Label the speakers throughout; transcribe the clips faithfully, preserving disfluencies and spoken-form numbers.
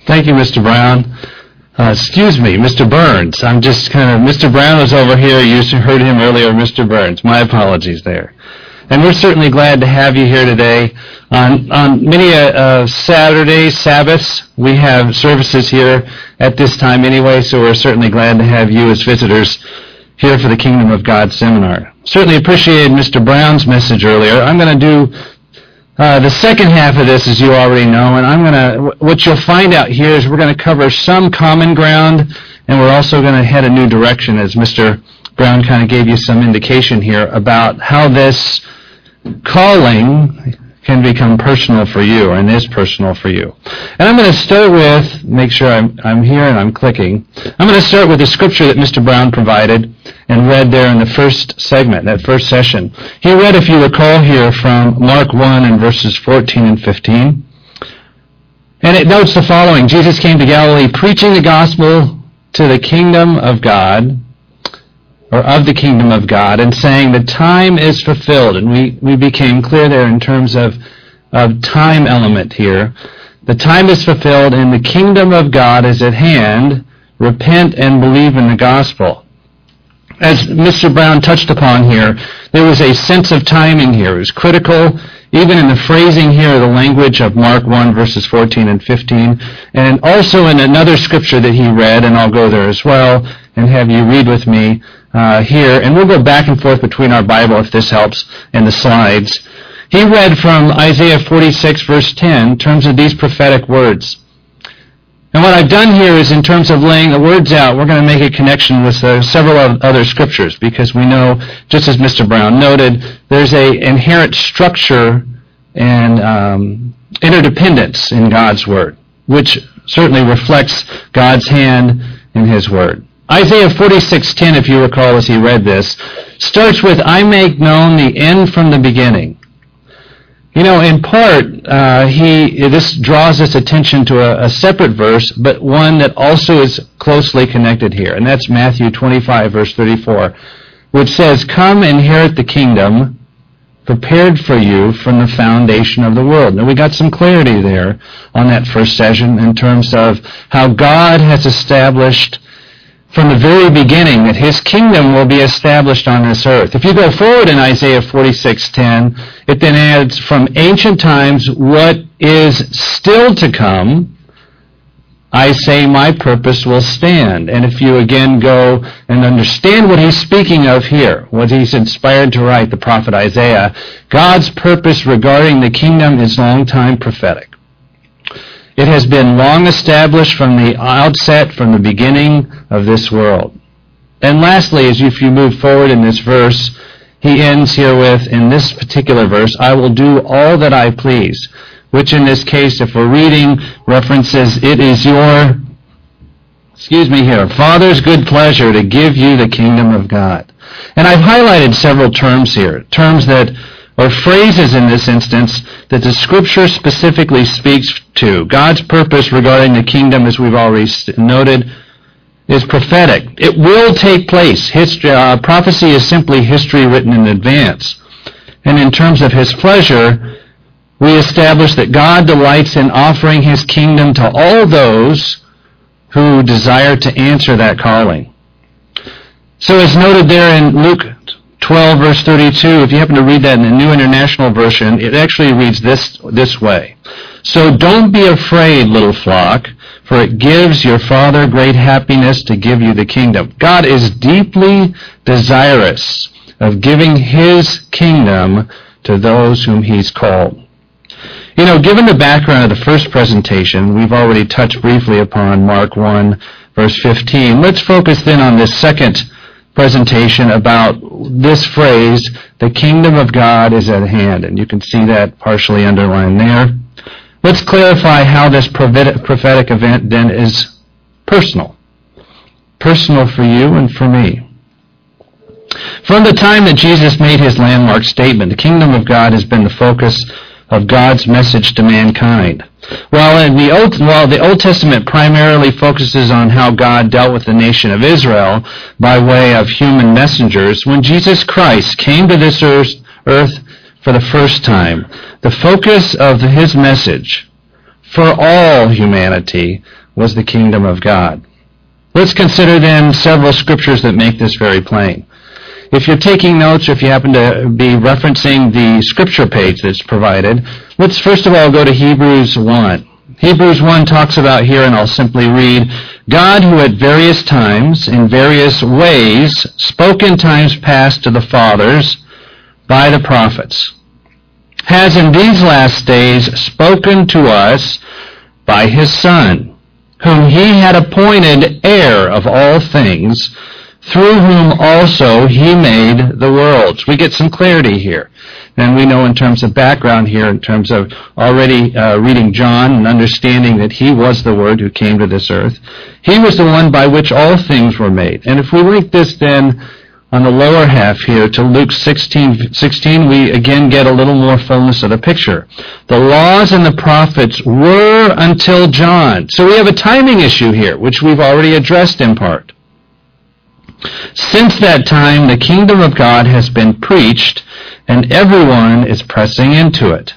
Speaker 1: Thank you, Mister Brown. Uh, excuse me, Mister Burns. I'm just kind of, Mister Brown was over here. You heard him earlier, Mister Burns. My apologies there. And we're certainly glad to have you here today. On, on many uh, uh, Saturdays, Sabbaths, we have services here at this time anyway, so we're certainly glad to have you as visitors here for the Kingdom of God seminar. Certainly appreciated Mister Brown's message earlier. I'm going to do uh, the second half of this, as you already know, and I'm going to, what you'll find out here is we're going to cover some common ground, and we're also going to head a new direction, as Mister Brown kind of gave you some indication here about how this calling can become personal for you, and is personal for you. And I'm going to start with, make sure I'm, I'm here and I'm clicking, I'm going to start with the scripture that Mister Brown provided and read there in the first segment, that first session. He read, if you recall here, from Mark one and verses fourteen and fifteen. And it notes the following: Jesus came to Galilee preaching the gospel to the kingdom of God, or of the kingdom of God, and saying the time is fulfilled. And we, we became clear there in terms of, of time element here. The time is fulfilled and the kingdom of God is at hand. Repent and believe in the gospel. As Mister Brown touched upon here, there was a sense of timing here. It was critical, even in the phrasing here, the language of Mark one, verses fourteen and fifteen, and also in another scripture that he read, and I'll go there as well, and have you read with me uh, here, and we'll go back and forth between our Bible, if this helps, and the slides. He read from Isaiah forty-six, verse ten, in terms of these prophetic words. And what I've done here is, in terms of laying the words out, we're going to make a connection with uh, several other scriptures, because we know, just as Mister Brown noted, there's a inherent structure and um, interdependence in God's Word, which certainly reflects God's hand in His Word. Isaiah forty-six ten, if you recall as he read this, starts with, I make known the end from the beginning. You know, in part, uh, he this draws us attention to a, a separate verse, but one that also is closely connected here, and that's Matthew twenty-five, verse thirty-four, which says, Come inherit the kingdom prepared for you from the foundation of the world. Now, we got some clarity there on that first session in terms of how God has established from the very beginning that His kingdom will be established on this earth. If you go forward in Isaiah forty-six ten, it then adds, from ancient times, what is still to come, I say my purpose will stand. And if you again go and understand what he's speaking of here, what he's inspired to write, the prophet Isaiah, God's purpose regarding the kingdom is long time prophetic. It has been long established from the outset, from the beginning of this world. And lastly, as if you move forward in this verse, he ends here with, in this particular verse, I will do all that I please, which in this case, if we're reading references, it is your, excuse me here, Father's good pleasure to give you the kingdom of God. And I've highlighted several terms here, terms that or phrases in this instance that the Scripture specifically speaks to. God's purpose regarding the kingdom, as we've already noted, is prophetic. It will take place. History, uh, prophecy is simply history written in advance. And in terms of His pleasure, we establish that God delights in offering His kingdom to all those who desire to answer that calling. So as noted there in Luke twelve, verse thirty-two, if you happen to read that in the New International Version, it actually reads this this way. So don't be afraid, little flock, for it gives your Father great happiness to give you the kingdom. God is deeply desirous of giving His kingdom to those whom He's called. You know, given the background of the first presentation, we've already touched briefly upon Mark one, verse fifteen. Let's focus then on this second presentation about this phrase, the kingdom of God is at hand. And you can see that partially underlined there. Let's clarify how this prophetic event then is personal. Personal for you and for me. From the time that Jesus made His landmark statement, the kingdom of God has been the focus of God's message to mankind. While in the Old, while the Old Testament primarily focuses on how God dealt with the nation of Israel by way of human messengers, when Jesus Christ came to this earth for the first time, the focus of His message for all humanity was the kingdom of God. Let's consider then several scriptures that make this very plain. If you're taking notes, or if you happen to be referencing the scripture page that's provided, let's first of all go to Hebrews one. Hebrews one talks about here, and I'll simply read, God, who at various times, in various ways, spoke in times past to the fathers by the prophets, has in these last days spoken to us by his Son, whom he had appointed heir of all things, through whom also he made the worlds. We get some clarity here. And we know in terms of background here, in terms of already uh, reading John and understanding that he was the Word who came to this earth. He was the one by which all things were made. And if we link this then on the lower half here to Luke sixteen, sixteen, we again get a little more fullness of the picture. The laws and the prophets were until John. So we have a timing issue here, which we've already addressed in part. Since that time, the kingdom of God has been preached, and everyone is pressing into it.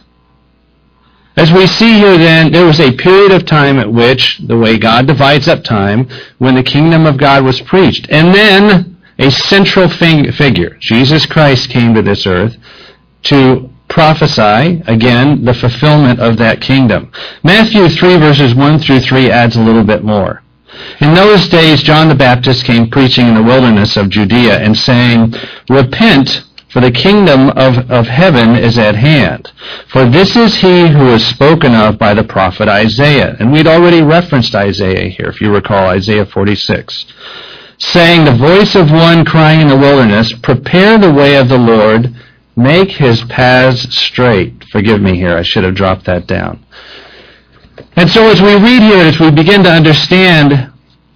Speaker 1: As we see here then, there was a period of time at which, the way God divides up time, when the kingdom of God was preached. And then a central figure, Jesus Christ, came to this earth to prophesy, again, the fulfillment of that kingdom. Matthew three, verses one through three adds a little bit more. In those days, John the Baptist came preaching in the wilderness of Judea and saying, Repent, for the kingdom of, of heaven is at hand. For this is he who is spoken of by the prophet Isaiah. And we'd already referenced Isaiah here, if you recall, Isaiah forty-six. Saying, The voice of one crying in the wilderness, Prepare the way of the Lord, make his paths straight. Forgive me here, I should have dropped that down. And so as we read here, as we begin to understand,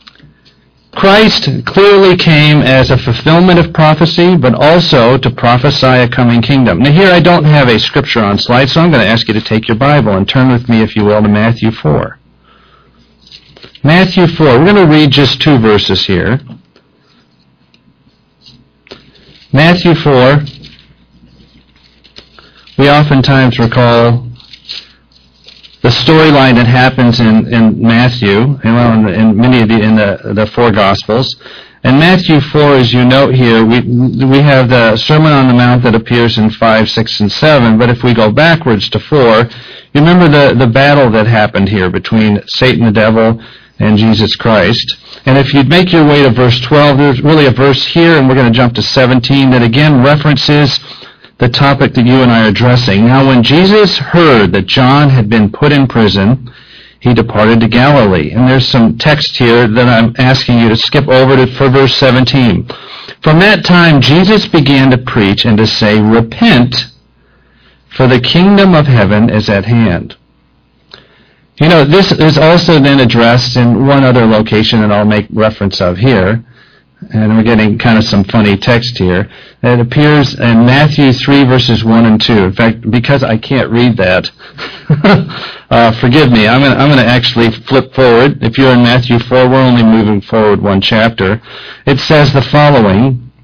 Speaker 1: Christ clearly came as a fulfillment of prophecy, but also to prophesy a coming kingdom. Now here I don't have a scripture on slide, so I'm going to ask you to take your Bible and turn with me, if you will, to Matthew four. Matthew four. We're going to read just two verses here. Matthew four. We oftentimes recall the storyline that happens in, in Matthew, and well, in, the, in many of the in the, the four Gospels. And Matthew four, as you note here, we we have the Sermon on the Mount that appears in five, six, and seven. But if we go backwards to four, you remember the, the battle that happened here between Satan the devil and Jesus Christ. And if you'd make your way to verse twelve, there's really a verse here, and we're going to jump to seventeen, that again references the topic that you and I are addressing. Now, when Jesus heard that John had been put in prison, he departed to Galilee. And there's some text here that I'm asking you to skip over to for verse seventeen. From that time, Jesus began to preach and to say, Repent, for the kingdom of heaven is at hand. You know, this is also then addressed in one other location that I'll make reference of here. And we're getting kind of some funny text here. It appears in Matthew three, verses one and two. In fact, because I can't read that, uh, forgive me. I'm going I'm to actually flip forward. If you're in Matthew four, we're only moving forward one chapter. It says the following.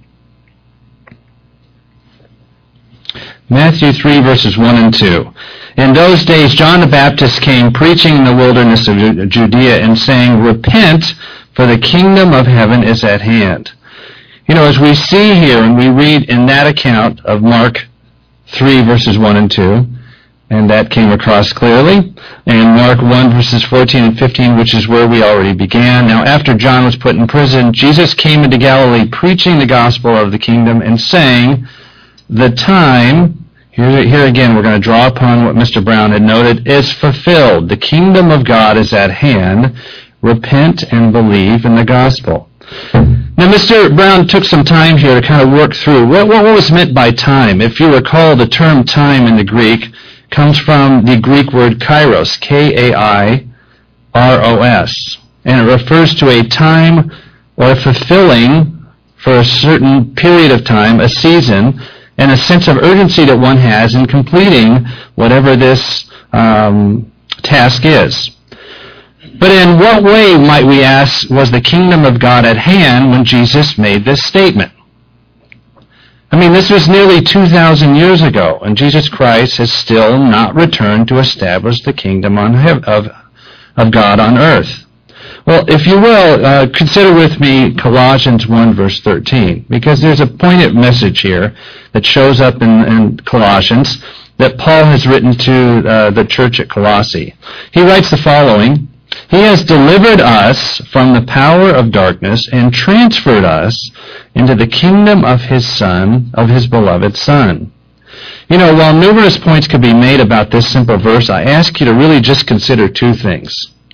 Speaker 1: Matthew three, verses one and two. In those days, John the Baptist came preaching in the wilderness of Judea and saying, Repent, for the kingdom of heaven is at hand. You know, as we see here, and we read in that account of Mark three, verses one and two, and that came across clearly, and Mark one, verses fourteen and fifteen, which is where we already began. Now, after John was put in prison, Jesus came into Galilee preaching the gospel of the kingdom and saying, The time, here, here again we're going to draw upon what Mister Brown had noted, is fulfilled. The kingdom of God is at hand. Repent and believe in the gospel. Now, Mister Brown took some time here to kind of work through what, what was meant by time. If you recall, the term time in the Greek comes from the Greek word kairos, K A I R O S. And it refers to a time or fulfilling for a certain period of time, a season, and a sense of urgency that one has in completing whatever this um, task is. But in what way, might we ask, was the kingdom of God at hand when Jesus made this statement? I mean, this was nearly two thousand years ago, and Jesus Christ has still not returned to establish the kingdom on hev- of, of God on earth. Well, if you will, uh, consider with me Colossians one, verse thirteen, because there's a poignant message here that shows up in, in Colossians that Paul has written to uh, the church at Colossae. He writes the following: He has delivered us from the power of darkness and transferred us into the kingdom of his Son, of his beloved Son. You know, while numerous points could be made about this simple verse, I ask you to really just consider two things.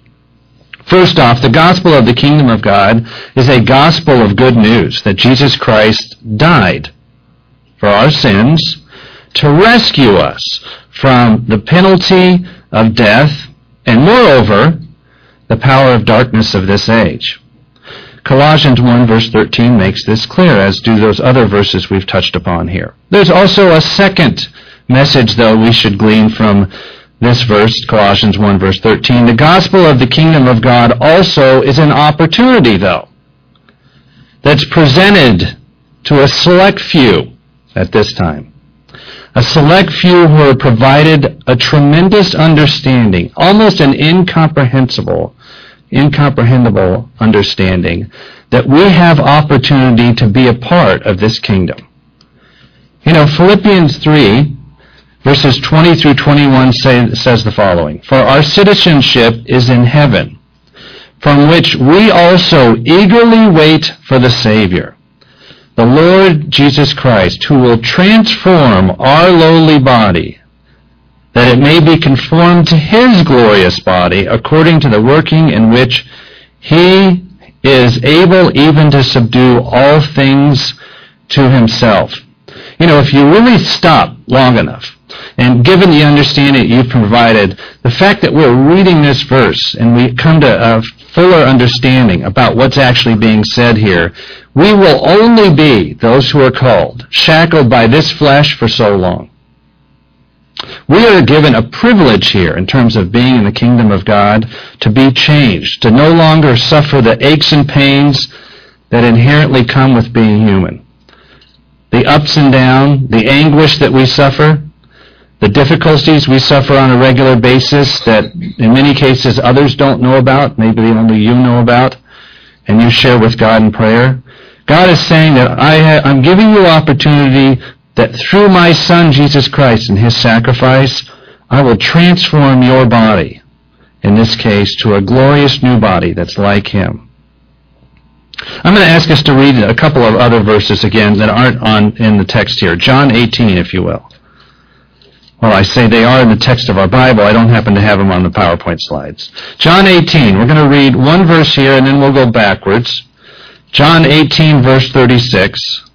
Speaker 1: First off, the gospel of the kingdom of God is a gospel of good news, that Jesus Christ died for our sins to rescue us from the penalty of death and, moreover, the power of darkness of this age. Colossians one, verse thirteen makes this clear, as do those other verses we've touched upon here. There's also a second message, though, we should glean from this verse, Colossians one, verse thirteen. The gospel of the kingdom of God also is an opportunity, though, that's presented to a select few at this time. A select few who are provided a tremendous understanding, almost an incomprehensible, incomprehensible understanding, that we have opportunity to be a part of this kingdom. You know, Philippians three, verses twenty through twenty-one say, says the following: For our citizenship is in heaven, from which we also eagerly wait for the Savior, the Lord Jesus Christ, who will transform our lowly body, that it may be conformed to his glorious body, according to the working in which he is able even to subdue all things to himself. You know, if you really stop long enough, and given the understanding that you've provided, the fact that we're reading this verse and we come to a fuller understanding about what's actually being said here, we will only be those who are called, shackled by this flesh for so long. We are given a privilege here in terms of being in the kingdom of God to be changed, to no longer suffer the aches and pains that inherently come with being human. The ups and downs, the anguish that we suffer, the difficulties we suffer on a regular basis that in many cases others don't know about, maybe only you know about, and you share with God in prayer. God is saying that I ha- I'm giving you opportunity that through my Son, Jesus Christ, and his sacrifice, I will transform your body, in this case, to a glorious new body that's like him. I'm going to ask us to read a couple of other verses again that aren't on in the text here. John eighteen, if you will. Well, I say they are in the text of our Bible. I don't happen to have them on the PowerPoint slides. John eighteen. We're going to read one verse here, and then we'll go backwards. John eighteen, verse thirty-six.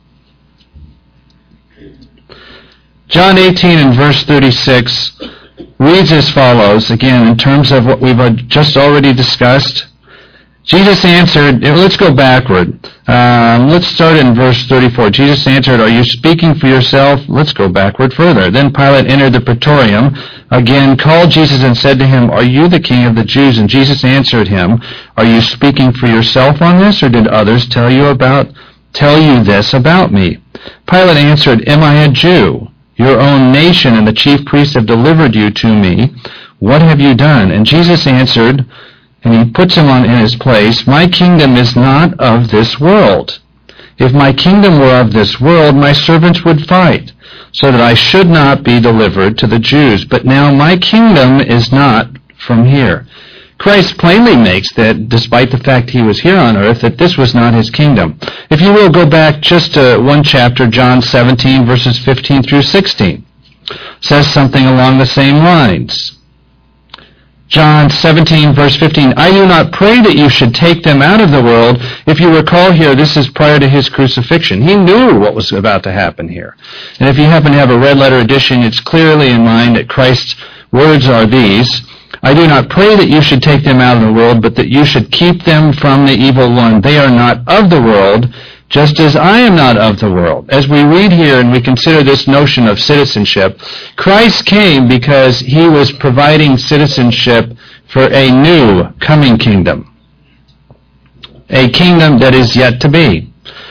Speaker 1: John eighteen and verse thirty-six reads as follows, again, in terms of what we've just already discussed. Jesus answered, let's go backward. Um, let's start in verse thirty-four. Jesus answered, are you speaking for yourself? Let's go backward further. Then Pilate entered the praetorium, again called Jesus and said to him, are you the king of the Jews? And Jesus answered him, are you speaking for yourself on this, or did others tell you about, tell you this about me? Pilate answered, am I a Jew? Your own nation and the chief priests have delivered you to me. What have you done? And Jesus answered, and he puts him on in his place, my kingdom is not of this world. If my kingdom were of this world, my servants would fight, so that I should not be delivered to the Jews. But now my kingdom is not from here. Christ plainly makes that, despite the fact he was here on earth, that this was not his kingdom. If you will, go back just to one chapter, John seventeen, verses fifteen through sixteen. Says something along the same lines. John seventeen, verse fifteen, I do not pray that you should take them out of the world. If you recall here, this is prior to his crucifixion. He knew what was about to happen here. And if you happen to have a red letter edition, it's clearly in mind that Christ's words are these, I do not pray that you should take them out of the world, but that you should keep them from the evil one. They are not of the world, just as I am not of the world. As we read here and we consider this notion of citizenship, Christ came because he was providing citizenship for a new coming kingdom, a kingdom that is yet to be.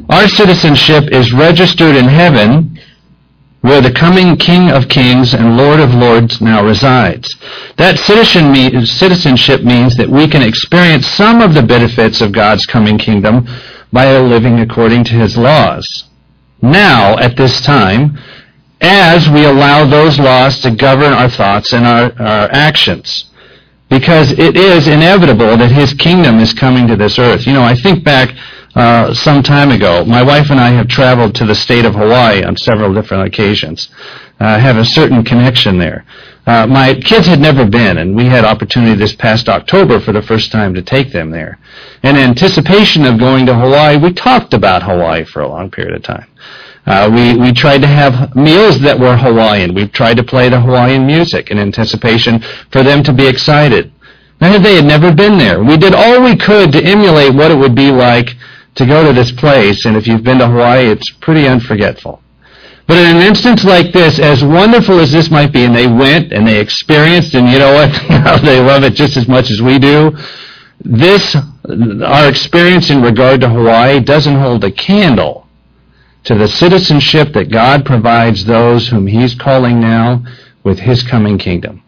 Speaker 1: Our citizenship is registered in heaven, where the coming King of Kings and Lord of Lords now resides. That citizenship means that we can experience some of the benefits of God's coming kingdom by living according to his laws. Now, at this time, as we allow those laws to govern our thoughts and our, our actions. Because it is inevitable that his kingdom is coming to this earth. You know, I think back uh, some time ago, my wife and I have traveled to the state of Hawaii on several different occasions. I uh, have a certain connection there. Uh, my kids had never been, and we had opportunity this past October for the first time to take them there. In anticipation of going to Hawaii, we talked about Hawaii for a long period of time. Uh, we, we tried to have meals that were Hawaiian. We tried to play the Hawaiian music in anticipation for them to be excited. Now, they had never been there. We did all we could to emulate what it would be like to go to this place, and if you've been to Hawaii, it's pretty unforgettable. But in an instance like this, as wonderful as this might be, and they went and they experienced, and you know what, you know, they love it just as much as we do, this, our experience in regard to Hawaii doesn't hold a candle to the citizenship that God provides those whom he's calling now with his coming kingdom.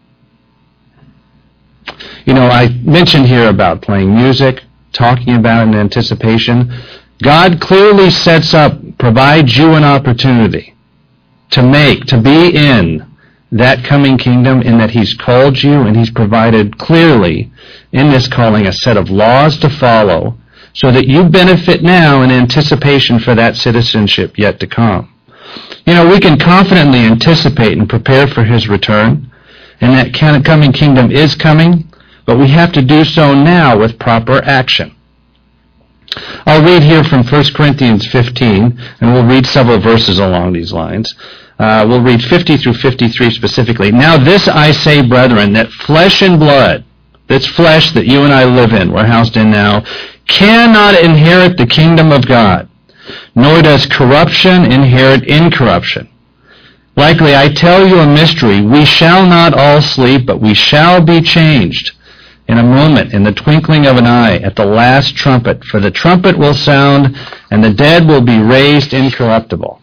Speaker 1: You know, I mentioned here about playing music, talking about it in anticipation. God clearly sets up, provides you an opportunity to make, to be in that coming kingdom, in that he's called you and he's provided clearly in this calling a set of laws to follow so that you benefit now in anticipation for that citizenship yet to come. You know, we can confidently anticipate and prepare for his return, and that coming kingdom is coming, but we have to do so now with proper action. I'll read here from First Corinthians fifteen, and we'll read several verses along these lines. Uh, we'll read fifty through fifty-three specifically. Now this I say, brethren, that flesh and blood, that's flesh that you and I live in, we're housed in now, cannot inherit the kingdom of God, nor does corruption inherit incorruption. Likely, I tell you a mystery. We shall not all sleep, but we shall be changed in a moment, in the twinkling of an eye, at the last trumpet. For the trumpet will sound, and the dead will be raised incorruptible.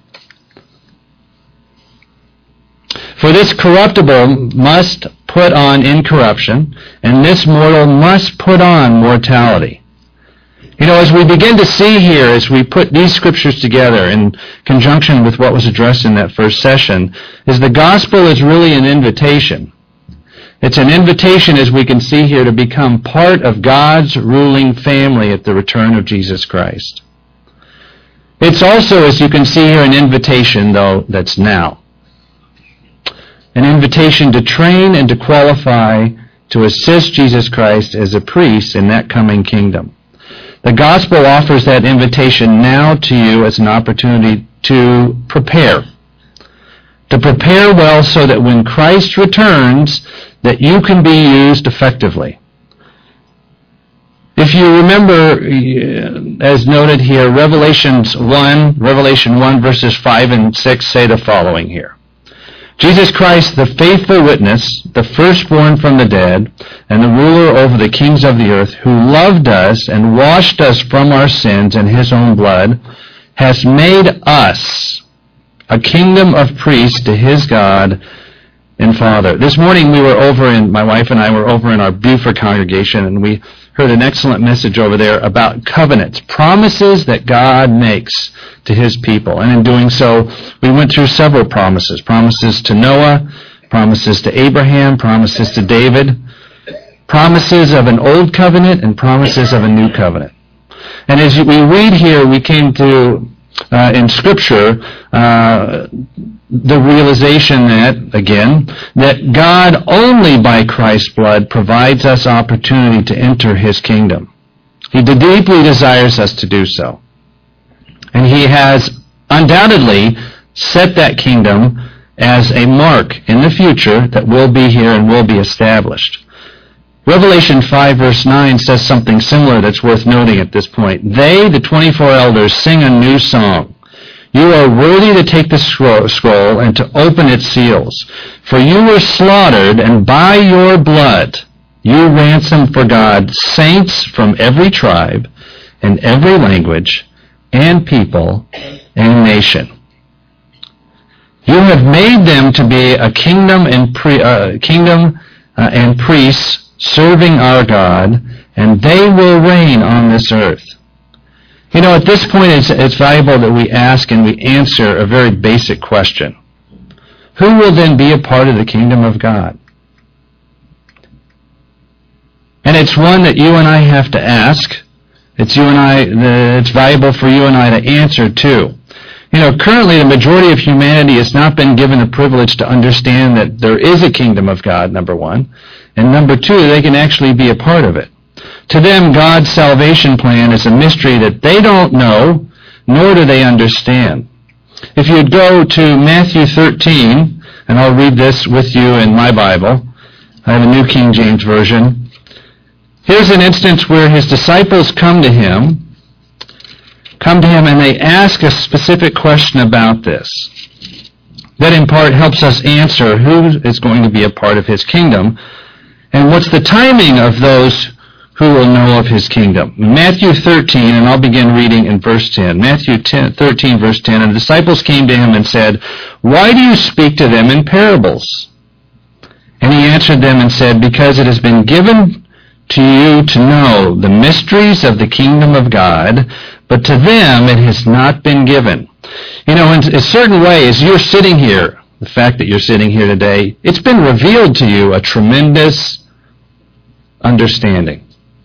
Speaker 1: For this corruptible must put on incorruption, and this mortal must put on mortality. You know, as we begin to see here, as we put these scriptures together in conjunction with what was addressed in that first session, is the gospel is really an invitation. It's an invitation, as we can see here, to become part of God's ruling family at the return of Jesus Christ. It's also, as you can see here, an invitation, though, that's now. An invitation to train and to qualify to assist Jesus Christ as a priest in that coming kingdom. The gospel offers that invitation now to you as an opportunity to prepare. To prepare well so that when Christ returns, that you can be used effectively. If you remember, as noted here, Revelations one, Revelation one verses five and six say the following here. Jesus Christ, the faithful witness, the firstborn from the dead, and the ruler over the kings of the earth, who loved us and washed us from our sins in his own blood, has made us a kingdom of priests to his God and Father. This morning we were over in, my wife and I were over in our Buford congregation, and we heard an excellent message over there about covenants, promises that God makes to his people. And in doing so, we went through several promises. Promises to Noah, promises to Abraham, promises to David, promises of an old covenant, and promises of a new covenant. And as we read here, we came to, uh, in Scripture, uh, the realization that, again, that God only by Christ's blood provides us opportunity to enter his kingdom. He deeply desires us to do so. And he has undoubtedly set that kingdom as a mark in the future that will be here and will be established. Revelation five verse nine says something similar that's worth noting at this point. They, the twenty-four elders, sing a new song. You are worthy to take the scroll and to open its seals. For you were slaughtered, and by your blood you ransomed for God saints from every tribe and every language and people and nation. You have made them to be a kingdom and pre, uh, kingdom uh, and priests serving our God, and they will reign on this earth. You know, at this point, it's, it's valuable that we ask and we answer a very basic question. Who will then be a part of the kingdom of God? And it's one that you and I have to ask. It's you and I, the, it's valuable for you and I to answer too. You know, currently the majority of humanity has not been given the privilege to understand that there is a kingdom of God, number one. And number two, they can actually be a part of it. To them, God's salvation plan is a mystery that they don't know, nor do they understand. If you'd go to Matthew thirteen, and I'll read this with you in my Bible. I have a New King James Version. Here's an instance where his disciples come to him, come to him and they ask a specific question about this. That in part helps us answer who is going to be a part of his kingdom, and what's the timing of those who will know of his kingdom. Matthew thirteen, and I'll begin reading in verse ten. Matthew thirteen, verse ten, and the disciples came to him and said, "Why do you speak to them in parables?" And he answered them and said, "Because it has been given to you to know the mysteries of the kingdom of God, but to them it has not been given." You know, in a certain way, as you're sitting here, the fact that you're sitting here today, it's been revealed to you a tremendous understanding.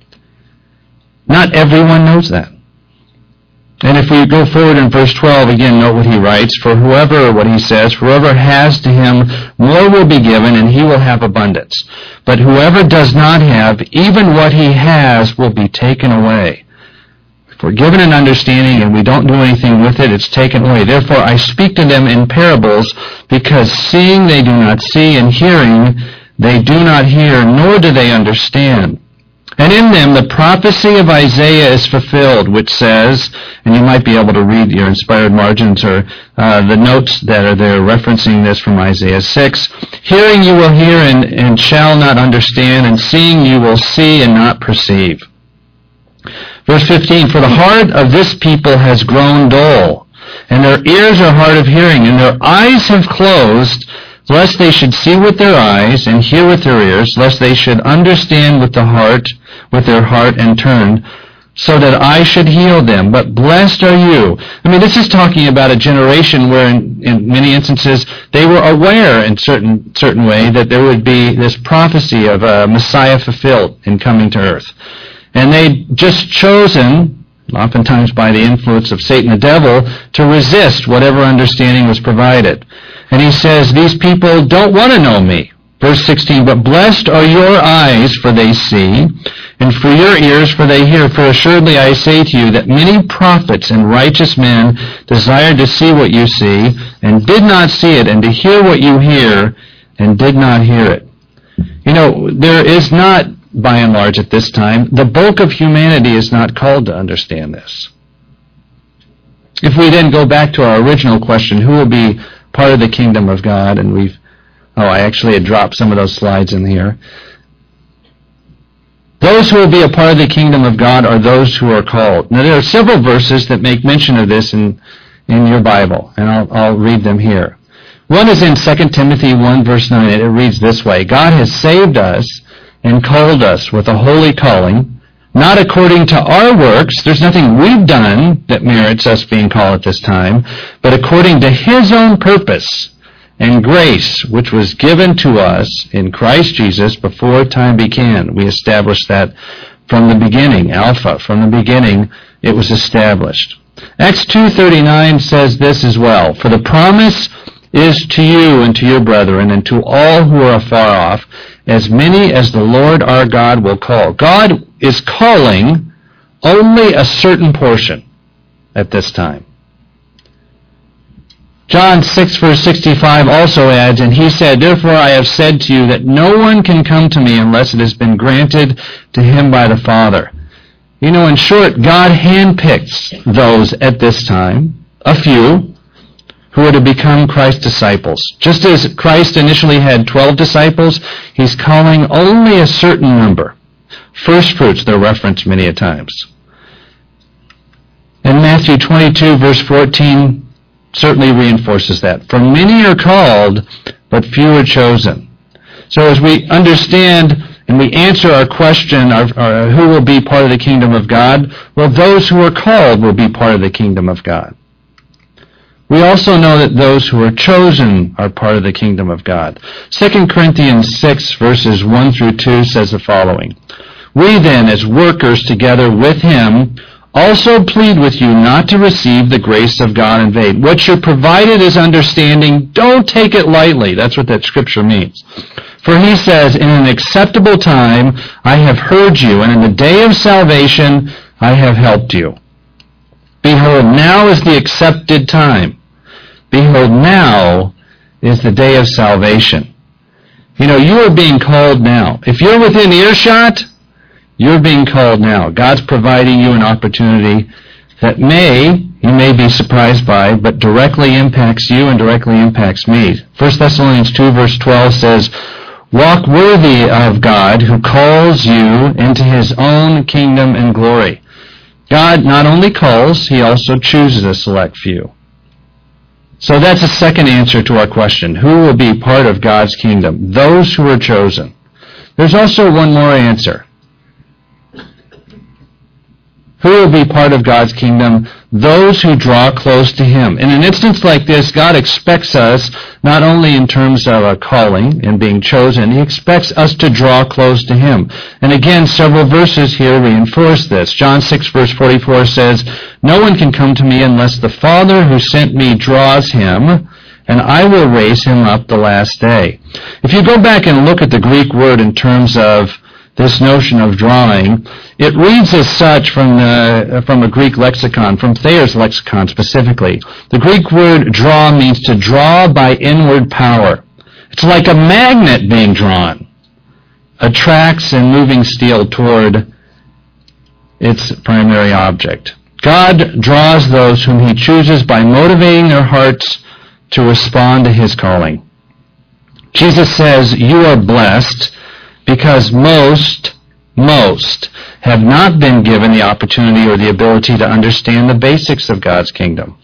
Speaker 1: Not everyone knows that. And if we go forward in verse twelve, again, note what he writes, "For whoever," or what he says, "whoever has to him, more will be given, and he will have abundance. But whoever does not have, even what he has will be taken away." If we're given an understanding and we don't do anything with it, it's taken away. "Therefore I speak to them in parables, because seeing they do not see, and hearing they do not hear, nor do they understand. And in them the prophecy of Isaiah is fulfilled, which says," and you might be able to read your inspired margins or uh, the notes that are there referencing this from Isaiah six, "Hearing you will hear and, and shall not understand, and seeing you will see and not perceive." Verse fifteen, "For the heart of this people has grown dull, and their ears are hard of hearing, and their eyes have closed, lest they should see with their eyes and hear with their ears, lest they should understand with the heart, with their heart and turn, so that I should heal them. But blessed are you." I mean, this is talking about a generation where in, in many instances they were aware in certain certain way that there would be this prophecy of a Messiah fulfilled in coming to earth. And they'd just chosen, oftentimes by the influence of Satan the devil, to resist whatever understanding was provided. And he says, these people don't want to know me. Verse sixteen, "But blessed are your eyes, for they see, and for your ears, for they hear. For assuredly I say to you that many prophets and righteous men desired to see what you see, and did not see it, and to hear what you hear, and did not hear it." You know, there is not, by and large at this time, the bulk of humanity is not called to understand this. If we then go back to our original question, who will be part of the kingdom of God, and we've, oh, I actually had dropped some of those slides in here. Those who will be a part of the kingdom of God are those who are called. Now, there are several verses that make mention of this in, in your Bible, and I'll, I'll read them here. One is in Second Timothy one, verse nine, and it reads this way, "God has saved us and called us with a holy calling, not according to our works," there's nothing we've done that merits us being called at this time, "but according to His own purpose and grace, which was given to us in Christ Jesus before time began." We established that from the beginning, Alpha, from the beginning it was established. Acts two thirty-nine says this as well, "For the promise is to you and to your brethren and to all who are afar off, as many as the Lord our God will call." God is calling only a certain portion at this time. John six, verse sixty-five also adds, "And he said, Therefore I have said to you that no one can come to me unless it has been granted to him by the Father." You know, in short, God handpicks those at this time, a few, who are to become Christ's disciples. Just as Christ initially had twelve disciples, He's calling only a certain number. First fruits, they're referenced many a times. In Matthew twenty-two, verse fourteen, certainly reinforces that. For many are called, but few are chosen. So as we understand and we answer our question, our, our, who will be part of the kingdom of God? Well, those who are called will be part of the kingdom of God. We also know that those who are chosen are part of the kingdom of God. Second Corinthians six, verses one through two says the following. We then, as workers together with him, also plead with you not to receive the grace of God in vain. What you're provided is understanding. Don't take it lightly. That's what that scripture means. For he says, in an acceptable time I have heard you, and in the day of salvation I have helped you. Behold, now is the accepted time. Behold, now is the day of salvation. You know, you are being called now. If you're within earshot, you're being called now. God's providing you an opportunity that may, you may be surprised by, but directly impacts you and directly impacts me. First Thessalonians two, verse twelve says, walk worthy of God who calls you into his own kingdom and glory. God not only calls, he also chooses a select few. So that's a second answer to our question. Who will be part of God's kingdom? Those who are chosen. There's also one more answer. Who will be part of God's kingdom? Those who draw close to him. In an instance like this, God expects us, not only in terms of a calling and being chosen, he expects us to draw close to him. And again, several verses here reinforce this. John six, verse forty-four says, no one can come to me unless the Father who sent me draws him, and I will raise him up the last day. If you go back and look at the Greek word in terms of this notion of drawing, it reads as such from the, from a Greek lexicon, from Thayer's lexicon specifically. The Greek word draw means to draw by inward power. It's like a magnet being drawn, attracts and moving steel toward its primary object. God draws those whom he chooses by motivating their hearts to respond to his calling. Jesus says, you are blessed because most, most have not been given the opportunity or the ability to understand the basics of God's kingdom.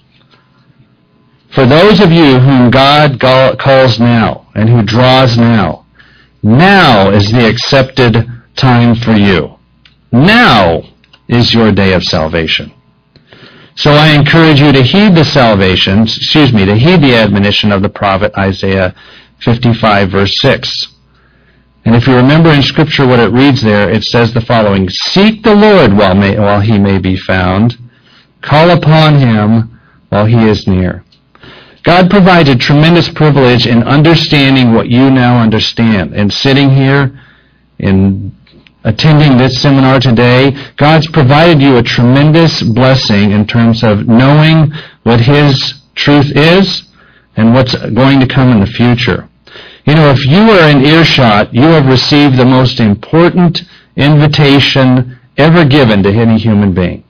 Speaker 1: For those of you whom God calls now and who draws now, now is the accepted time for you. Now is your day of salvation. So I encourage you to heed the salvation, excuse me, to heed the admonition of the prophet Isaiah fifty-five, verse six. And if you remember in Scripture what it reads there, it says the following, seek the Lord while, may, while he may be found. Call upon him while he is near. God provides a tremendous privilege in understanding what you now understand. And sitting here, in attending this seminar today, God's provided you a tremendous blessing in terms of knowing what his truth is and what's going to come in the future. You know, if you are in earshot, you have received the most important invitation ever given to any human being.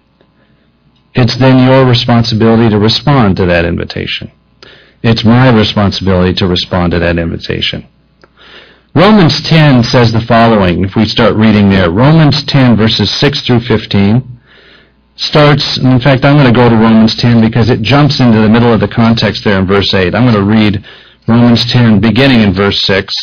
Speaker 1: It's then your responsibility to respond to that invitation. It's my responsibility to respond to that invitation. Romans ten says the following, if we start reading there. Romans ten, verses six through fifteen, starts, in fact, I'm going to go to Romans ten because it jumps into the middle of the context there in verse eight. I'm going to read Romans ten, beginning in verse six.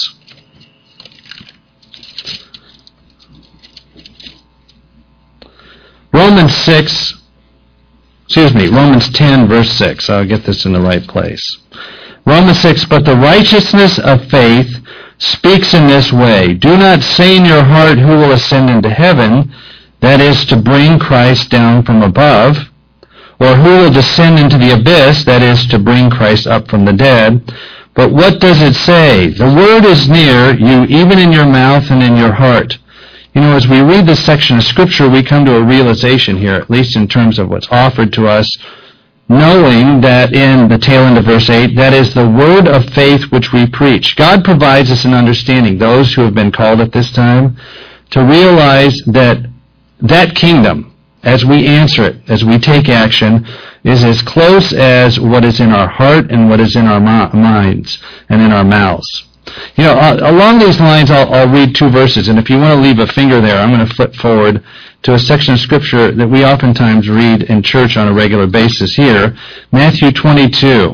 Speaker 1: Romans six, excuse me, Romans ten, verse six. I'll get this in the right place. Romans six, but the righteousness of faith speaks in this way. Do not say in your heart, who will ascend into heaven, that is, to bring Christ down from above, or who will descend into the abyss, that is, to bring Christ up from the dead. But what does it say? The word is near you, even in your mouth and in your heart. You know, as we read this section of Scripture, we come to a realization here, at least in terms of what's offered to us, knowing that in the tail end of verse eight, that is the word of faith which we preach. God provides us an understanding, those who have been called at this time, to realize that that kingdom, as we answer it, as we take action, is as close as what is in our heart and what is in our minds and in our mouths. You know, uh, along these lines, I'll, I'll read two verses, and if you want to leave a finger there, I'm going to flip forward to a section of Scripture that we oftentimes read in church on a regular basis here, Matthew twenty-two.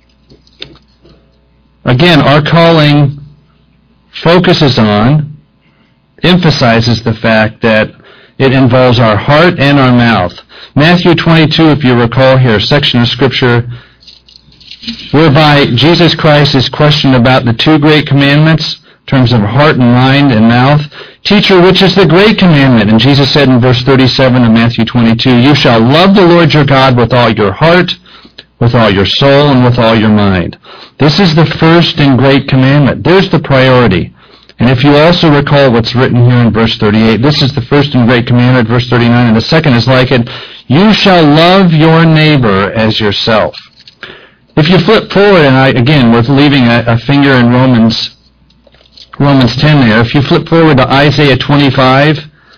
Speaker 1: Again, our calling focuses on, emphasizes the fact that it involves our heart and our mouth. Matthew twenty-two, if you recall here, a section of Scripture whereby Jesus Christ is questioned about the two great commandments in terms of heart and mind and mouth. Teacher, which is the great commandment? And Jesus said in verse thirty-seven of Matthew twenty-two, you shall love the Lord your God with all your heart, with all your soul, and with all your mind. This is the first and great commandment. There's the priority. And if you also recall what's written here in verse thirty-eight, this is the first and great commandment, verse thirty-nine, and the second is like it, you shall love your neighbor as yourself. If you flip forward, and I, again, we're leaving a, a finger in Romans, Romans ten there. If you flip forward to Isaiah twenty-five,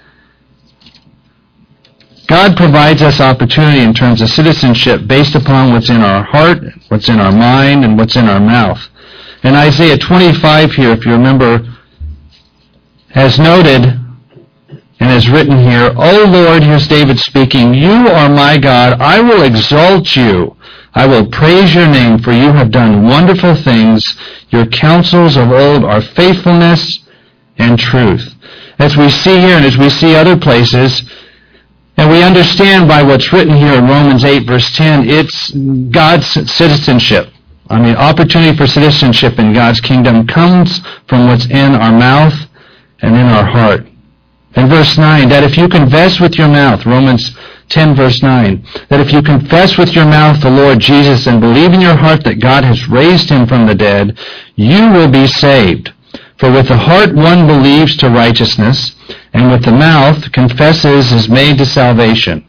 Speaker 1: God provides us opportunity in terms of citizenship based upon what's in our heart, what's in our mind, and what's in our mouth. And Isaiah twenty-five here, if you remember, has noted and has written here, O Lord, here's David speaking, you are my God, I will exalt you. I will praise your name, for you have done wonderful things. Your counsels of old are faithfulness and truth. As we see here and as we see other places, and we understand by what's written here in Romans eight, verse ten, it's God's citizenship. I mean, opportunity for citizenship in God's kingdom comes from what's in our mouth and in our heart. And verse nine, that if you confess with your mouth, Romans ten, verse nine, that if you confess with your mouth the Lord Jesus and believe in your heart that God has raised him from the dead, you will be saved. For with the heart one believes to righteousness, and with the mouth confesses is made to salvation.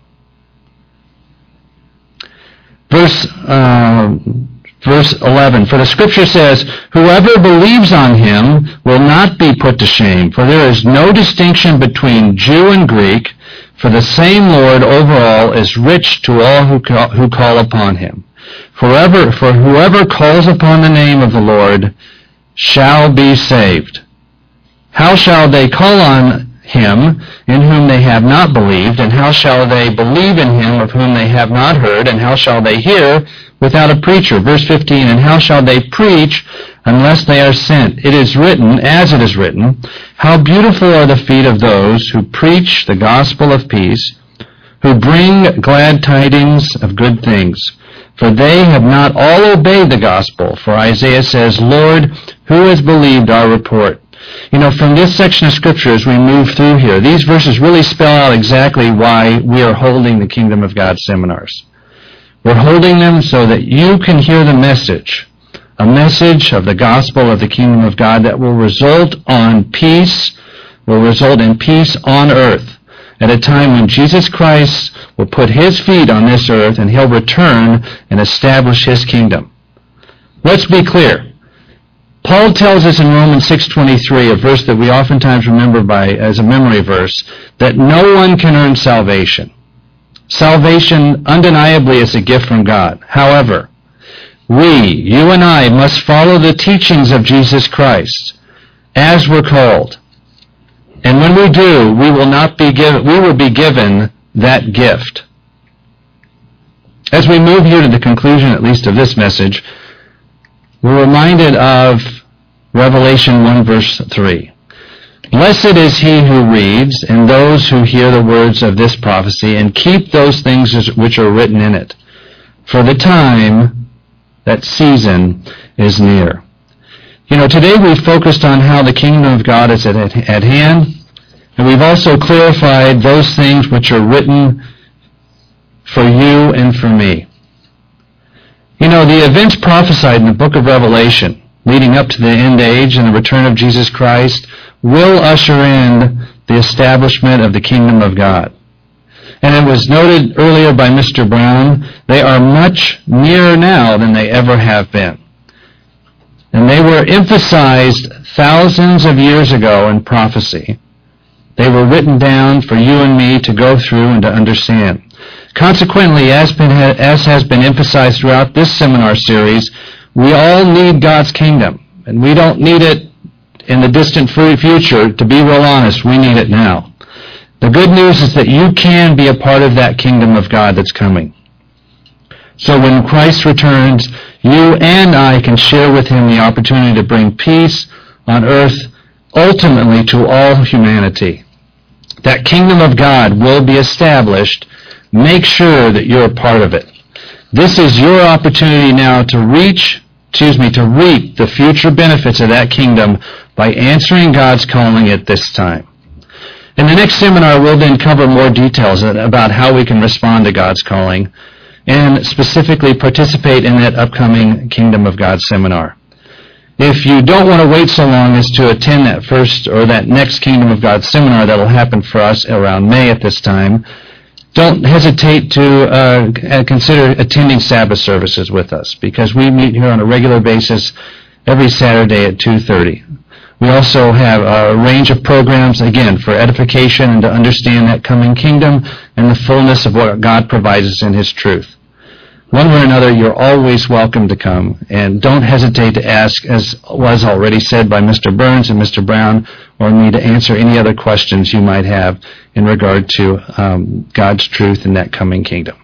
Speaker 1: Verse, uh, verse eleven, for the Scripture says, whoever believes on him will not be put to shame, for there is no distinction between Jew and Greek, for the same Lord over all is rich to all who call, who call upon him. Forever, for whoever calls upon the name of the Lord shall be saved. How shall they call on him in whom they have not believed? And how shall they believe in him of whom they have not heard? And how shall they hear without a preacher? Verse fifteen, and how shall they preach unless they are sent? It is written, as it is written, how beautiful are the feet of those who preach the gospel of peace, who bring glad tidings of good things. For they have not all obeyed the gospel. For Isaiah says, Lord, who has believed our report? You know, from this section of Scripture as we move through here, these verses really spell out exactly why we are holding the Kingdom of God seminars. We're holding them so that you can hear the message, a message of the gospel of the Kingdom of God that will result on peace, will result in peace on earth at a time when Jesus Christ will put his feet on this earth and he'll return and establish his kingdom. Let's be clear. Paul tells us in Romans six twenty-three, a verse that we oftentimes remember by as a memory verse, that no one can earn salvation. Salvation undeniably is a gift from God. However, we, you and I, must follow the teachings of Jesus Christ as we're called. And when we do, we will not be given, we will be given that gift. As we move here to the conclusion, at least of this message, we're reminded of Revelation one, verse three. Blessed is he who reads, and those who hear the words of this prophecy, and keep those things which are written in it. For the time, that season, is near. You know, today we've focused on how the kingdom of God is at, at hand, and we've also clarified those things which are written for you and for me. You know, the events prophesied in the book of Revelation, leading up to the end age and the return of Jesus Christ, will usher in the establishment of the kingdom of God. And it was noted earlier by Mister Brown, they are much nearer now than they ever have been. And they were emphasized thousands of years ago in prophecy. They were written down for you and me to go through and to understand. Consequently, as, been, as has been emphasized throughout this seminar series, we all need God's kingdom. And we don't need it in the distant future. To be real honest, we need it now. The good news is that you can be a part of that kingdom of God that's coming. So when Christ returns, you and I can share with him the opportunity to bring peace on earth, ultimately to all humanity. That kingdom of God will be established. Make sure that you're a part of it. This is your opportunity now to reach, excuse me, to reap the future benefits of that kingdom by answering God's calling at this time. In the next seminar, we'll then cover more details about how we can respond to God's calling and specifically participate in that upcoming Kingdom of God seminar. If you don't want to wait so long as to attend that first or that next Kingdom of God seminar that will happen for us around May at this time, don't hesitate to uh, consider attending Sabbath services with us, because we meet here on a regular basis every Saturday at two thirty. We also have a range of programs, again, for edification and to understand that coming kingdom and the fullness of what God provides us in his truth. One way or another, you're always welcome to come, and don't hesitate to ask, as was already said by Mister Burns and Mister Brown, or me, to answer any other questions you might have in regard to um, God's truth in that coming kingdom.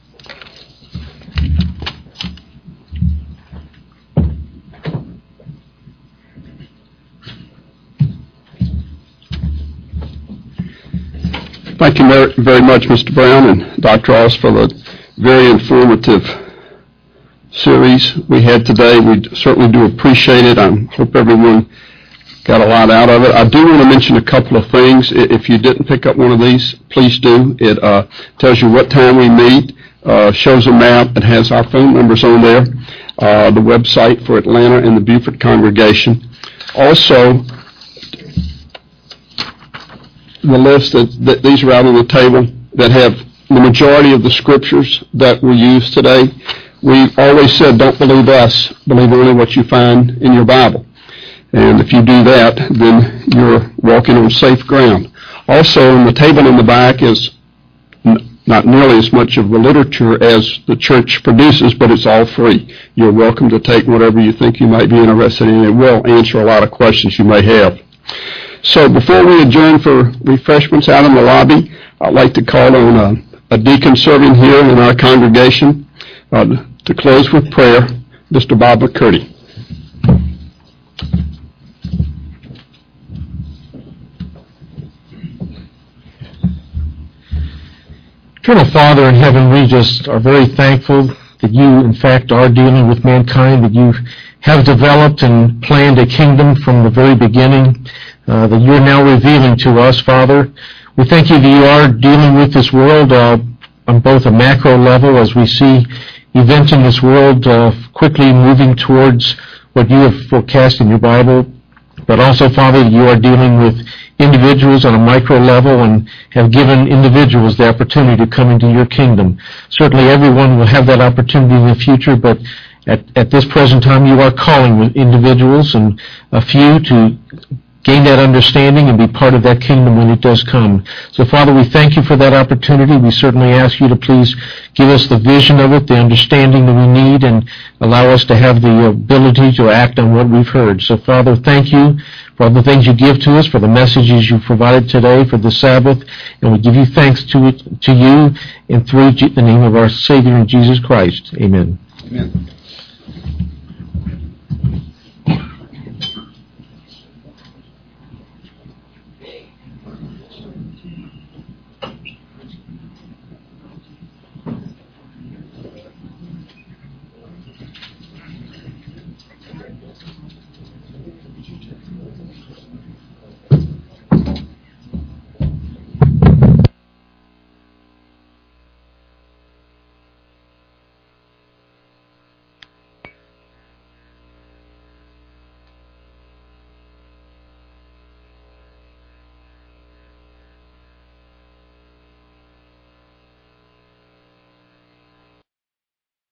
Speaker 2: Thank you very much, Mister Brown and Doctor Ross, for the very informative series we had today. We certainly do appreciate it. I hope everyone got a lot out of it. I do want to mention a couple of things. If you didn't pick up one of these, please do. It uh, tells you what time we meet, uh, shows a map. It has our phone numbers on there, uh, the website for Atlanta and the Beaufort congregation. Also, the list that, that these are out on the table that have the majority of the scriptures that we use today. We always said, don't believe us, believe only what you find in your Bible. And if you do that, then you're walking on safe ground. Also, on the table in the back is n- not nearly as much of the literature as the church produces, but it's all free. You're welcome to take whatever you think you might be interested in. It will answer a lot of questions you may have. So before we adjourn for refreshments out in the lobby, I'd like to call on a, a deacon serving here in our congregation uh, to close with prayer, Mister Bob McCurdy.
Speaker 3: Eternal Father in heaven, we just are very thankful that you, in fact, are dealing with mankind, that you have developed and planned a kingdom from the very beginning, uh, that you're now revealing to us, Father. We thank you that you are dealing with this world uh, on both a macro level as we see events in this world uh, quickly moving towards what you have forecast in your Bible, but also, Father, that you are dealing with individuals on a micro level and have given individuals the opportunity to come into your kingdom. Certainly everyone will have that opportunity in the future, but at, at this present time you are calling individuals and a few to gain that understanding and be part of that kingdom when it does come. So, Father, we thank you for that opportunity. We certainly ask you to please give us the vision of it, the understanding that we need, and allow us to have the ability to act on what we've heard. So, Father, thank you for all the things you give to us, for the messages you provided today, for the Sabbath, and we give you thanks to it, to you and through the name of our Savior, Jesus Christ. Amen.
Speaker 2: Amen.